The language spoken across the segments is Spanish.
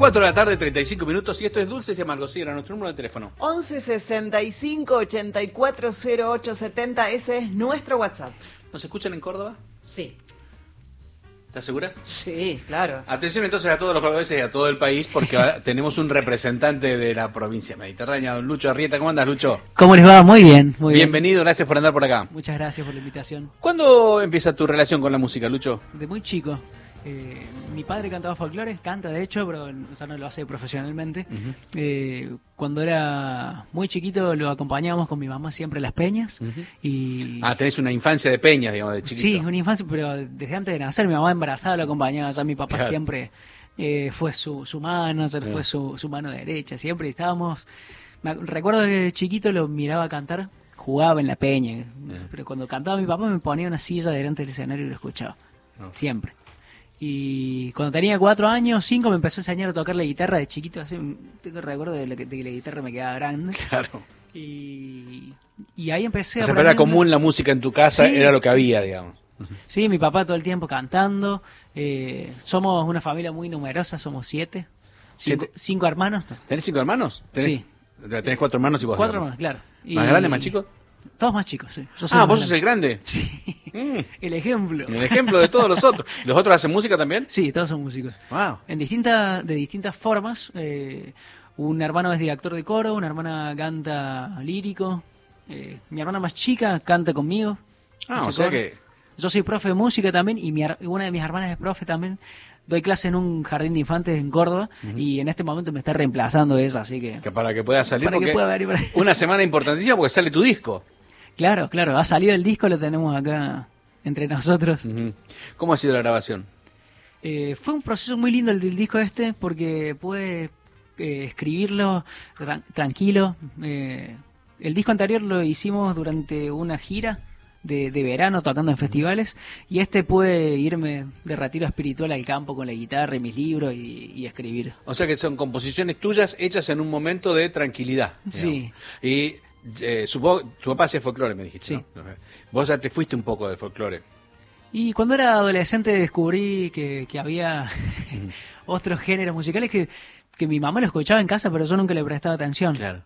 4 de la tarde, 35 minutos, y esto es Dulces y Amargos. Sí, era nuestro número de teléfono. 11 65 84 08 70, ese es nuestro WhatsApp. ¿Nos escuchan en Córdoba? Sí. ¿Estás segura? Sí, claro. Atención entonces a todos los cordobeses y a todo el país, porque tenemos un representante de la provincia mediterránea, don Lucho Arrieta. ¿Cómo andas, Lucho? ¿Cómo les va? Muy bien, muy bien. Bienvenido, gracias por andar por acá. Muchas gracias por la invitación. ¿Cuándo empieza tu relación con la música, Lucho? De muy chico. Mi padre cantaba folclore, canta de hecho, pero no lo hace profesionalmente. Cuando era muy chiquito lo acompañábamos con mi mamá siempre a las peñas. Y... tenés una infancia de peñas, digamos, de chiquito. Sí, una infancia, pero desde antes de nacer mi mamá embarazada lo acompañaba. Ya mi papá siempre fue su mano, fue su mano derecha, siempre estábamos... Recuerdo que de chiquito lo miraba cantar, jugaba en la peña, pero cuando cantaba mi papá me ponía una silla delante del escenario y lo escuchaba, siempre. Y cuando tenía 4 años, 5, me empezó a enseñar a tocar la guitarra de chiquito. Así, tengo recuerdo de que la guitarra me quedaba grande. Claro. Y ahí empecé a... O sea, era común la música en tu casa, sí, era lo que había, digamos. Sí, mi papá todo el tiempo cantando. Somos una familia muy numerosa, somos 7. 5 hermanos. ¿Tenés 5 hermanos? Sí. Tenés 4 hermanos y vos. 4 hermanos, claro. ¿Más grandes, más chicos? Todos más chicos, sí. ¿Vos sos el grande? Sí. El ejemplo. El ejemplo de todos los otros. ¿Los otros hacen música también? Sí, todos son músicos. Wow. De distintas formas. Un hermano es director de coro, una hermana canta lírico. Mi hermana más chica canta conmigo. O sea que... Yo soy profe de música también y una de mis hermanas es profe también. Doy clase en un jardín de infantes en Córdoba y en este momento me está reemplazando esa, así que para que pueda salir, para que pueda venir para... una semana importantísima porque sale tu disco. Claro, ha salido el disco, lo tenemos acá entre nosotros. ¿Cómo ha sido la grabación? Fue un proceso muy lindo el del disco porque pude escribirlo tranquilo. El disco anterior lo hicimos durante una gira de verano tocando en festivales y pude irme de retiro espiritual al campo con la guitarra y mis libros y escribir. O sea que son composiciones tuyas hechas en un momento de tranquilidad. Sí. Digamos. Y supongo, tu papá hacía folclore, me dijiste, sí. ¿no? Vos ya te fuiste un poco del folclore. Y cuando era adolescente descubrí que había otros géneros musicales que mi mamá lo escuchaba en casa, pero yo nunca le prestaba atención. Claro.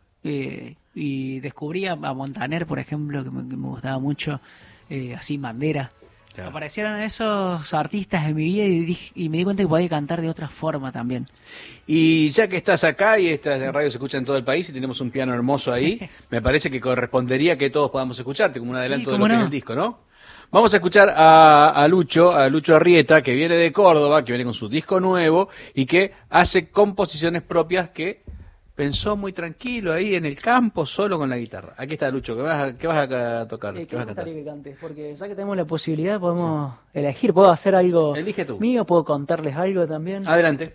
Y descubrí a Montaner, por ejemplo, que me gustaba mucho, así Bandera. Claro. Aparecieron esos artistas en mi vida y me di cuenta que podía cantar de otra forma también. Y ya que estás acá y esta radio se escucha en todo el país y tenemos un piano hermoso ahí, me parece que correspondería que todos podamos escucharte como un adelanto de lo que es el disco, ¿no? Vamos a escuchar a Lucho Arrieta, que viene de Córdoba, que viene con su disco nuevo y que hace composiciones propias que pensó muy tranquilo ahí en el campo, solo con la guitarra. Aquí está, Lucho, ¿qué vas a tocar? ¿Qué vas a cantar? Que cantes? Porque ya que tenemos la posibilidad, podemos elegir. Puedo hacer algo mío, puedo contarles algo también. Adelante.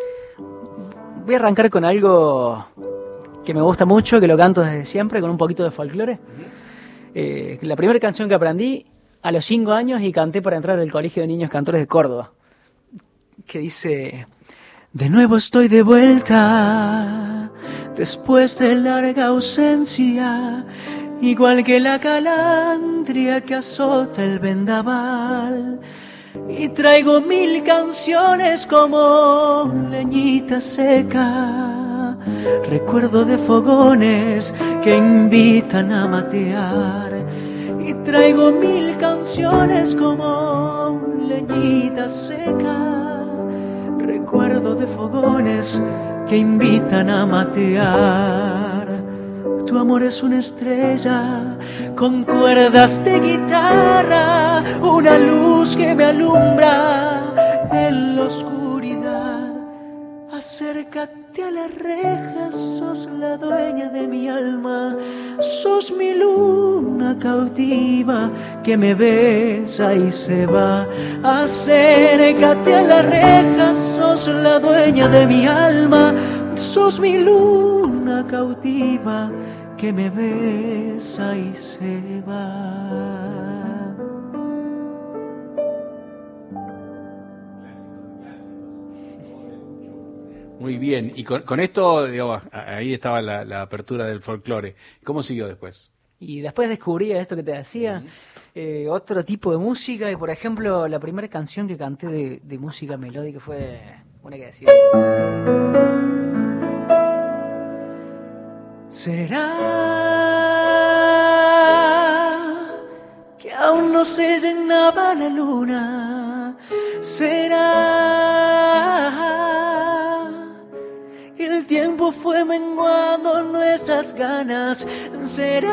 Voy a arrancar con algo que me gusta mucho, que lo canto desde siempre, con un poquito de folclore. La primera canción que aprendí a los 5 años y canté para entrar al Colegio de Niños Cantores de Córdoba, que dice... De nuevo estoy de vuelta, después de larga ausencia, igual que la calandria que azota el vendaval. Y traigo 1000 canciones como leñita seca, recuerdo de fogones que invitan a matear. Y traigo 1000 canciones como leñita seca, recuerdo de fogones que invitan a matear. Tu amor es una estrella con cuerdas de guitarra, una luz que me alumbra en la oscuridad. Acércate a las rejas, sos la dueña de mi alma, sos mi luna cautiva que me besa y se va. Acércate a las rejas, sos la dueña de mi alma, sos mi luna cautiva que me besa y se va. Muy bien, y con esto, digamos, ahí estaba la apertura del folclore. ¿Cómo siguió después? Y después descubrí esto que te decía, otro tipo de música, y por ejemplo, la primera canción que canté de música melódica fue una que decía: ¿será que aún no se llenaba la luna? ¿Será que el tiempo fue menguando nuestras ganas? ¿Será?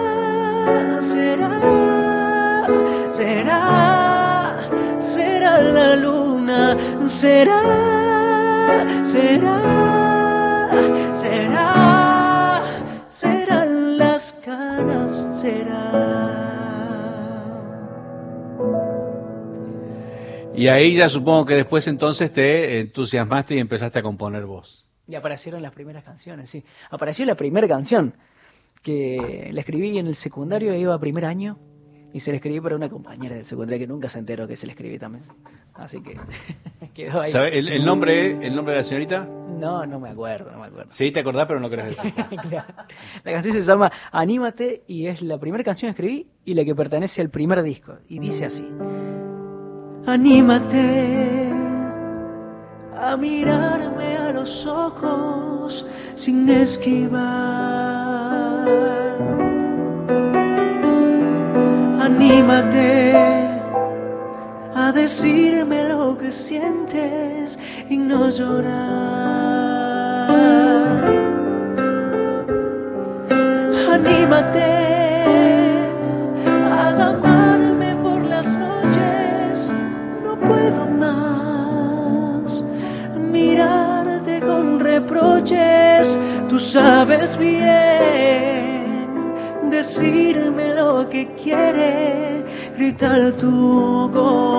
¿Será la luna? ¿Será las ganas? Y ahí ya supongo que después entonces te entusiasmaste y empezaste a componer vos. Y aparecieron las primeras canciones, sí. Apareció la primera canción, que la escribí en el secundario, iba a primer año, y se la escribí para una compañera del secundario que nunca se enteró que se la escribí también. Así que quedó ahí. ¿Sabe el nombre de la señorita? No me acuerdo. Sí, te acordás, pero no querés decir. Claro. La canción se llama Anímate y es la primera canción que escribí y la que pertenece al primer disco. Y dice así: anímate a mirarme a los ojos sin esquivar. Anímate a decirme lo que sientes y no llorar. Anímate a llamarme por las noches, no puedo más mirarte con reproches. Tú sabes bien decirme lo que quiere gritar tu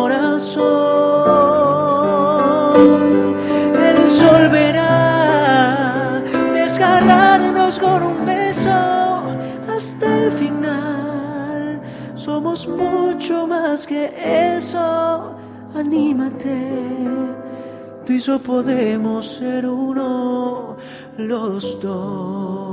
corazón. El sol verá desgarrarnos con un beso hasta el final. Somos mucho más que eso. Anímate, tú y yo podemos ser uno, los dos.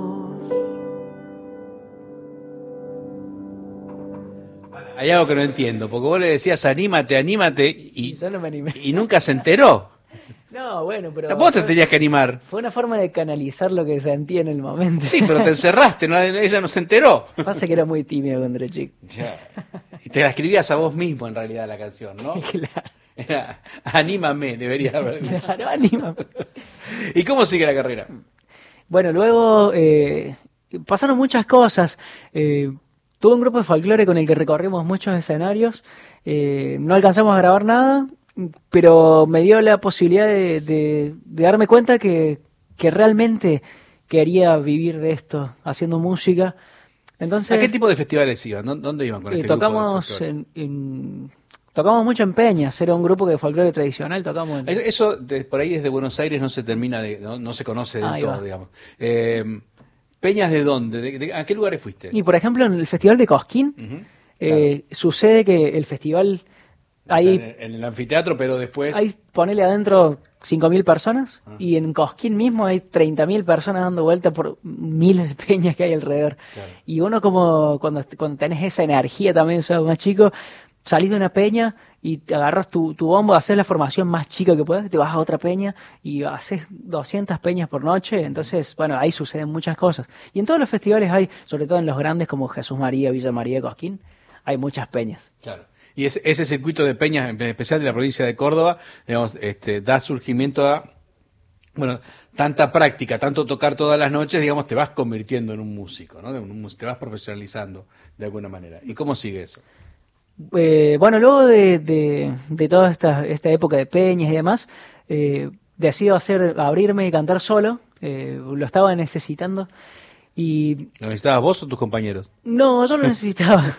Hay algo que no entiendo, porque vos le decías anímate, y yo no me animé. Y nunca se enteró. No, bueno, pero... Vos te tenías que animar. Fue una forma de canalizar lo que sentía en el momento. Sí, pero te encerraste, ella no se enteró. Pasa que era muy tímido cuando era chico. Ya. Y te la escribías a vos mismo en realidad la canción, ¿no? Claro. Era, anímame, debería haber dicho. Claro, anímame. ¿Y cómo sigue la carrera? Bueno, luego pasaron muchas cosas. Tuve un grupo de folclore con el que recorrimos muchos escenarios. No alcanzamos a grabar nada, pero me dio la posibilidad de darme cuenta que realmente quería vivir de esto, haciendo música. Entonces, ¿a qué tipo de festivales iban? ¿Dónde iban con este tocamos grupo de folclore? Tocamos mucho en Peñas, era un grupo de folclore tradicional, tocamos en... Eso por ahí desde Buenos Aires no se termina no se conoce del todo, digamos. ¿Peñas de dónde? ¿A qué lugares fuiste? Y por ejemplo en el Festival de Cosquín, claro, sucede que el festival... Ahí, en el anfiteatro, pero después... Ahí ponele adentro 5.000 personas y en Cosquín mismo hay 30.000 personas dando vuelta por miles de peñas que hay alrededor. Claro. Y uno como cuando tenés esa energía también, sos más chico, salís de una peña y te agarras tu bombo, haces la formación más chica que puedas, te vas a otra peña y haces 200 peñas por noche. Entonces, bueno, ahí suceden muchas cosas. Y en todos los festivales hay, sobre todo en los grandes como Jesús María, Villa María, Cosquín, hay muchas peñas. Claro. Y ese circuito de peñas, en especial de la provincia de Córdoba, digamos, da surgimiento a, bueno, tanta práctica, tanto tocar todas las noches, digamos, te vas convirtiendo en un músico, ¿no? Te vas profesionalizando de alguna manera. ¿Y cómo sigue eso? Bueno, luego de toda esta época de peñas y demás, decido abrirme y cantar solo. Lo estaba necesitando. Y ¿lo necesitabas vos o tus compañeros? No, yo lo necesitaba.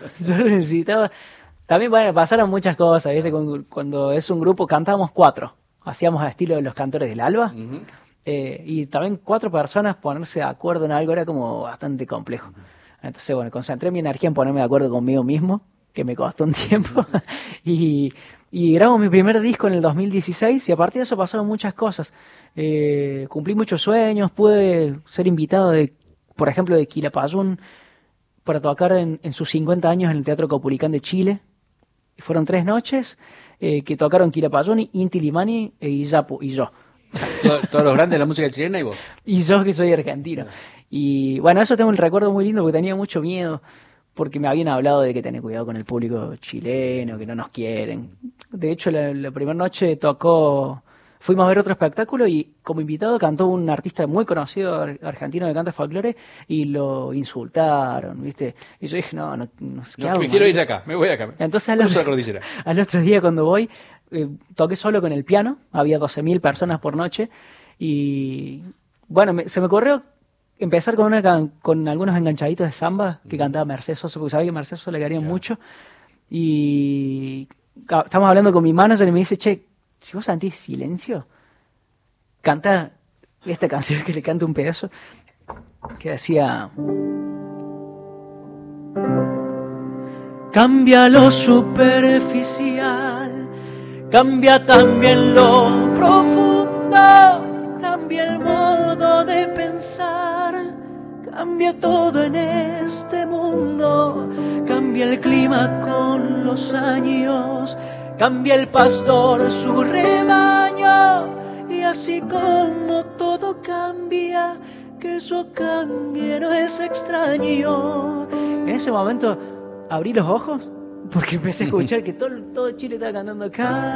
También, bueno, pasaron muchas cosas, ¿viste? Cuando es un grupo, cantábamos 4. Hacíamos a estilo de los cantores del Alba. Uh-huh. Y también 4 personas ponerse de acuerdo en algo era como bastante complejo. Uh-huh. Entonces, bueno, concentré mi energía en ponerme de acuerdo conmigo mismo, que me costó un tiempo. Uh-huh. y grabo mi primer disco en el 2016 y a partir de eso pasaron muchas cosas. Cumplí muchos sueños, pude ser invitado, por ejemplo, de Quilapayún para tocar en sus 50 años en el Teatro Caupolicán de Chile. Fueron 3 noches que tocaron Quilapayún, Inti Limani, Iyapu y yo. Todos los grandes de la música chilena y vos. Y yo que soy argentino. Y bueno, eso tengo un recuerdo muy lindo porque tenía mucho miedo, porque me habían hablado de que tener cuidado con el público chileno, que no nos quieren. De hecho, la primera noche fuimos a ver otro espectáculo y como invitado cantó un artista muy conocido argentino que canta folclore y lo insultaron, ¿viste? Y yo dije, no, ¿qué hago, me quiero ir de acá, me voy de acá. Entonces al otro día cuando voy, toqué solo con el piano, había 12.000 personas por noche y bueno, se me ocurrió empezar con algunos enganchaditos de samba que cantaba Mercedes Sosa, porque sabía que a Mercedes Sosa le querían mucho y estamos hablando con mi manager y me dice, che, si vos sentís silencio, canta esta canción que le canta un pedazo que decía: cambia lo superficial, cambia también lo profundo, cambia el modo de pensar, cambia todo en este mundo, cambia el clima con los años, cambia el pastor su rebaño, y así como todo cambia, que eso cambie no es extraño. En ese momento abrí los ojos porque empecé a escuchar que todo Chile estaba cantando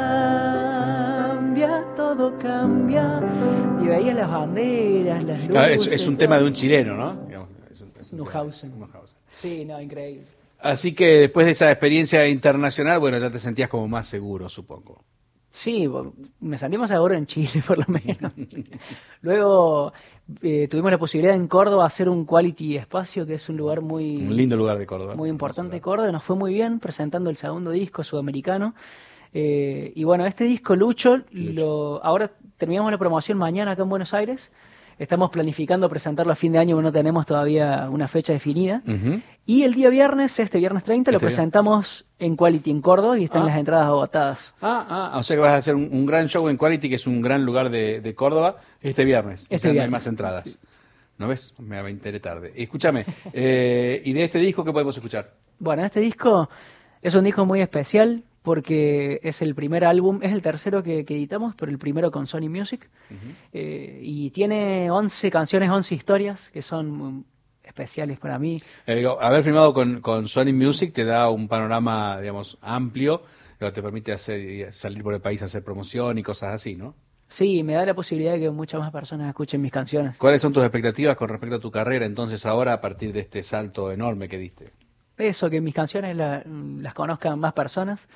cambia, todo cambia, y veía las banderas, las luces. Claro, es un tema de un chileno, ¿no? Neuhausen. Sí, no, increíble. Así que después de esa experiencia internacional, bueno, ya te sentías como más seguro, supongo. Sí, me sentí más seguro en Chile, por lo menos. Luego tuvimos la posibilidad en Córdoba hacer un Quality Espacio, que es un lugar un lindo lugar de Córdoba. Muy importante de Córdoba. Nos fue muy bien presentando el segundo disco sudamericano. Y bueno, este disco, Lucho. Ahora terminamos la promoción mañana acá en Buenos Aires. Estamos planificando presentarlo a fin de año, pero no tenemos todavía una fecha definida. Uh-huh. Y el día viernes, este viernes 30, lo presentamos en Quality en Córdoba y están las entradas agotadas. O sea que vas a hacer un gran show en Quality, que es un gran lugar de Córdoba, este viernes. No hay más entradas. Sí. ¿No ves? Me va a enteré tarde. Escúchame, ¿y de este disco qué podemos escuchar? Bueno, este disco es un disco muy especial porque es el primer álbum, es el tercero que editamos, pero el primero con Sony Music. Uh-huh. Y tiene 11 canciones, 11 historias que son especiales para mí. Haber firmado con Sony Music te da un panorama, digamos, amplio, pero te permite salir por el país a hacer promoción y cosas así, ¿no? Sí, me da la posibilidad de que muchas más personas escuchen mis canciones. ¿Cuáles son tus expectativas con respecto a tu carrera entonces ahora a partir de este salto enorme que diste? Eso, que mis canciones las conozcan más personas.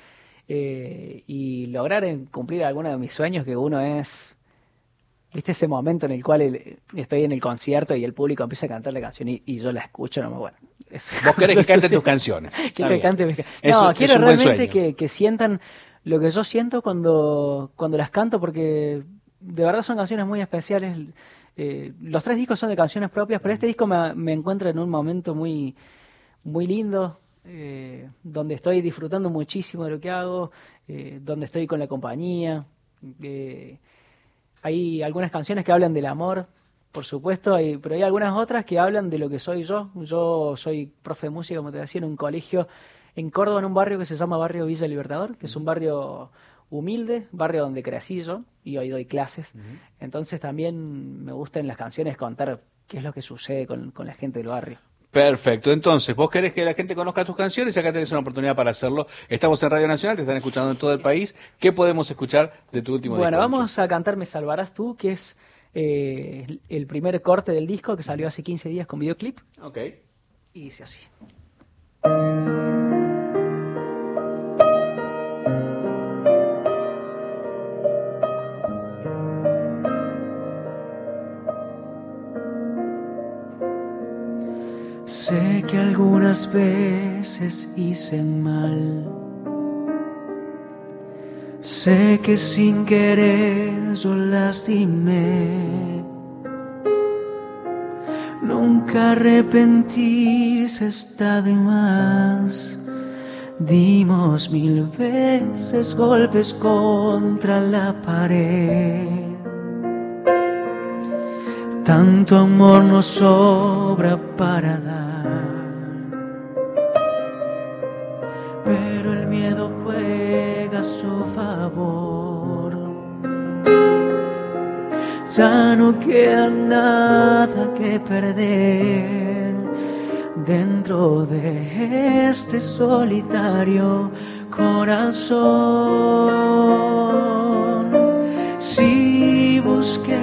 Y lograr cumplir alguno de mis sueños, que uno es, viste, ese momento en el cual estoy en el concierto y el público empieza a cantar la canción y yo la escucho, Vos querés que canten tus canciones. Quiero que canten mis canciones. No, quiero realmente que sientan lo que yo siento cuando las canto, porque de verdad son canciones muy especiales. Los 3 discos son de canciones propias, pero este disco me encuentra en un momento muy, muy lindo, donde estoy disfrutando muchísimo de lo que hago, donde estoy con la compañía. Hay algunas canciones que hablan del amor, por supuesto, pero hay algunas otras que hablan de lo que soy yo. Yo soy profe de música, como te decía, en un colegio en Córdoba, en un barrio que se llama Barrio Villa Libertador, que es un barrio humilde, barrio donde crecí yo y hoy doy clases. Uh-huh. Entonces también me gusta en las canciones contar qué es lo que sucede con la gente del barrio. Perfecto, entonces vos querés que la gente conozca tus canciones y acá tenés una oportunidad para hacerlo. Estamos en Radio Nacional, te están escuchando en todo el país. ¿Qué podemos escuchar de tu último disco? Bueno, vamos a cantar Me Salvarás Tú, que es el primer corte del disco que salió hace 15 días con videoclip. Ok. Y dice así. Sé que algunas veces hice mal, sé que sin querer yo lastimé. Nunca arrepentirse está de más. Dimos 1000 veces golpes contra la pared. Tanto amor nos sobra para dar, pero el miedo juega a su favor. Ya no queda nada que perder dentro de este solitario corazón. Si busqué,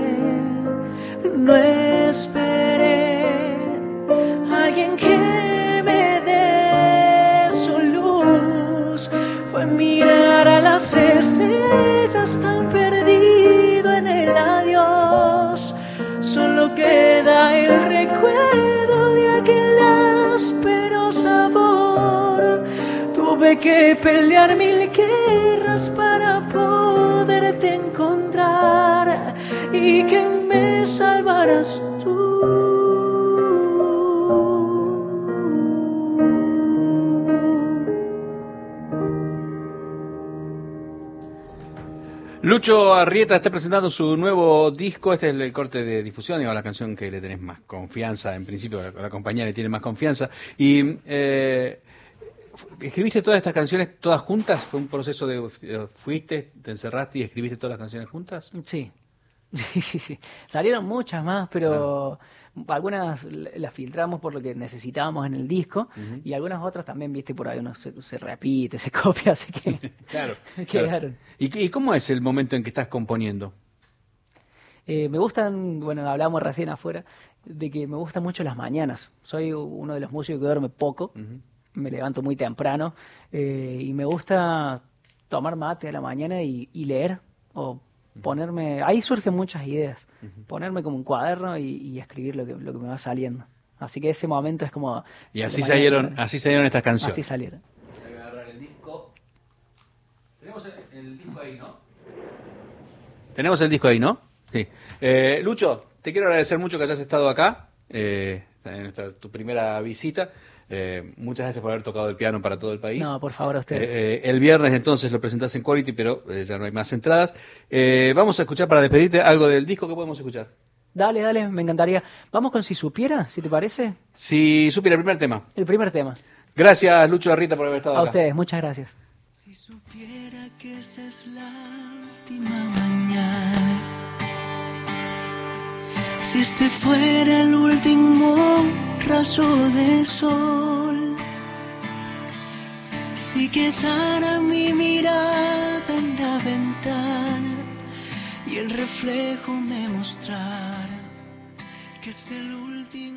no esperé a alguien que me dé su luz. Fue mirar a las estrellas tan perdido en el adiós. Solo queda el recuerdo de aquel áspero sabor. Tuve que pelear 1000 guerras para poderte encontrar y que me salvaras tú. Lucho Arrieta está presentando su nuevo disco. Este es el corte de difusión, digamos, la canción que le tenés más confianza. En principio, la compañía le tiene más confianza. Y ¿escribiste todas estas canciones todas juntas? ¿Fue un proceso de fuiste, te encerraste y escribiste todas las canciones juntas? Sí. Sí. Salieron muchas más, pero algunas las filtramos por lo que necesitábamos en el disco, y algunas otras también, viste, por ahí uno se repite, se copia, así que claro. quedaron. ¿Y cómo es el momento en que estás componiendo? Me gustan, bueno, hablamos recién afuera, de que me gustan mucho las mañanas. Soy uno de los músicos que duerme poco, me levanto muy temprano, y me gusta tomar mate a la mañana y leer, o ponerme, ahí surgen muchas ideas, ponerme como un cuaderno y escribir lo que me va saliendo. Así que ese momento es como... Y así salieron estas canciones. Así salieron. Voy a agarrar el disco. Tenemos el disco ahí, ¿no? Tenemos el disco ahí, ¿no? Sí. Lucho, te quiero agradecer mucho que hayas estado acá, en tu primera visita. Muchas gracias por haber tocado el piano para todo el país. No, por favor, a ustedes. El viernes entonces lo presentás en Quality, pero ya no hay más entradas. Vamos a escuchar, para despedirte, algo del disco. Que podemos escuchar? Dale, me encantaría. Vamos con Si Supiera, si te parece. Si Supiera, el primer tema. El primer tema. Gracias, Lucho Arrieta, por haber estado acá. A ustedes, muchas gracias. Si supiera que esa es la última mañana, si este fuera el último rayo de sol, si quedara mi mirada en la ventana y el reflejo me mostrara que es el último